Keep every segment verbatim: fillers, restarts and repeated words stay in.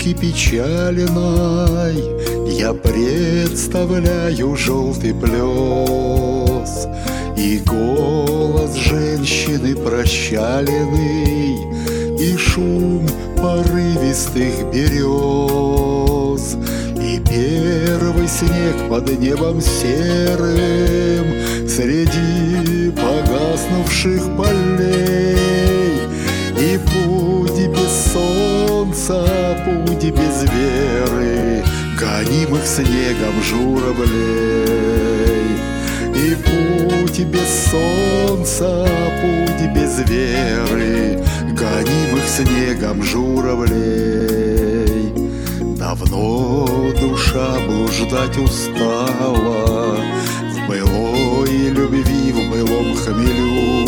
музыки печальной я представляю желтый плес и голос женщины прощаленный, и шум порывистых берез, и первый снег под небом серым среди погаснувших полей, и путь без солнца, путь без веры, гонимых снегом журавлей. И путь без солнца, путь без веры, гонимых снегом журавлей. Давно душа блуждать устала в былой любви, в былом хмелю.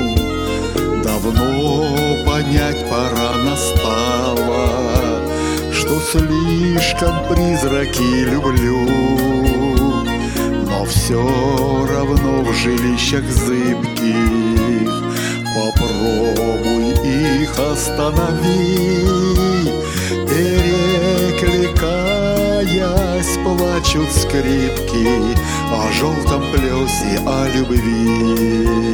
Давно понять пора настала, что слишком призраки люблю. Но все равно в жилищах зыбких попробуй их останови. Перекликаясь, плачут скрипки о желтом плесе, о любви.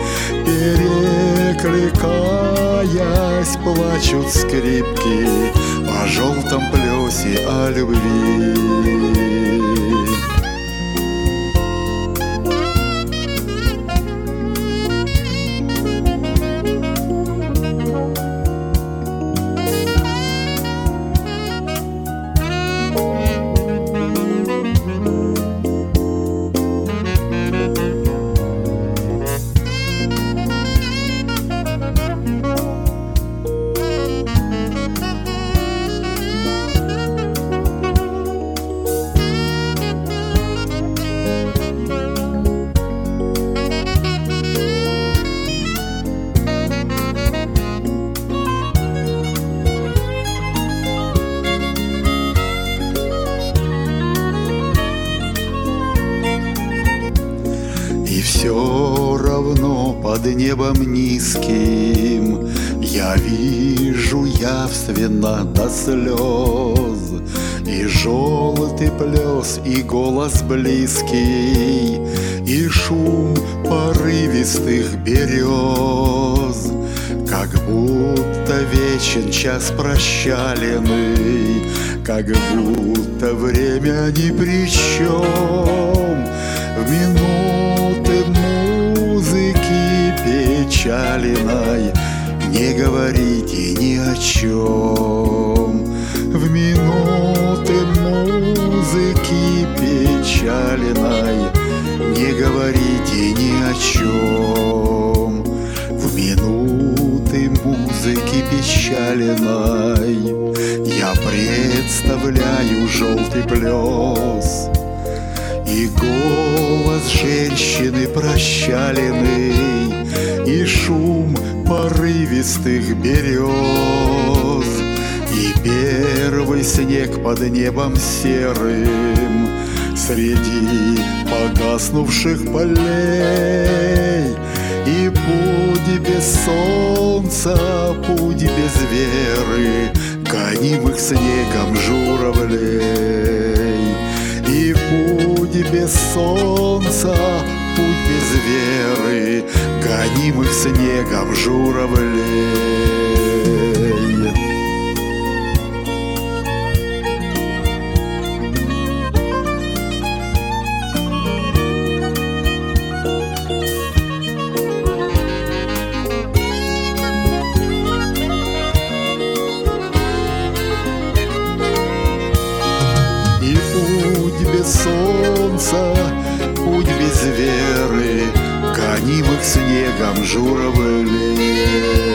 Перекликаясь, плачут скрипки о желтом плесе, о любви. И все равно под небом низким я вижу явственно до слез и желтый плес, и голос близкий, и шум порывистых берез. Как будто вечен час прощаленный, как будто время ни при чем. В минуты музыки печальной не говорите ни о чем. В минуты музыки печальной не говорите ни о чем. В минуты музыки печальной я представляю желтый плес и голос женщины прощаленный, и шум порывистых берез, и первый снег под небом серым среди погаснувших полей, и путь без солнца, путь без веры, гонимых снегом журавлей. И путь без солнца, путь без веры, гонимых снегом журавлей. Без солнца, путь без веры, гонимых снегом журавлей.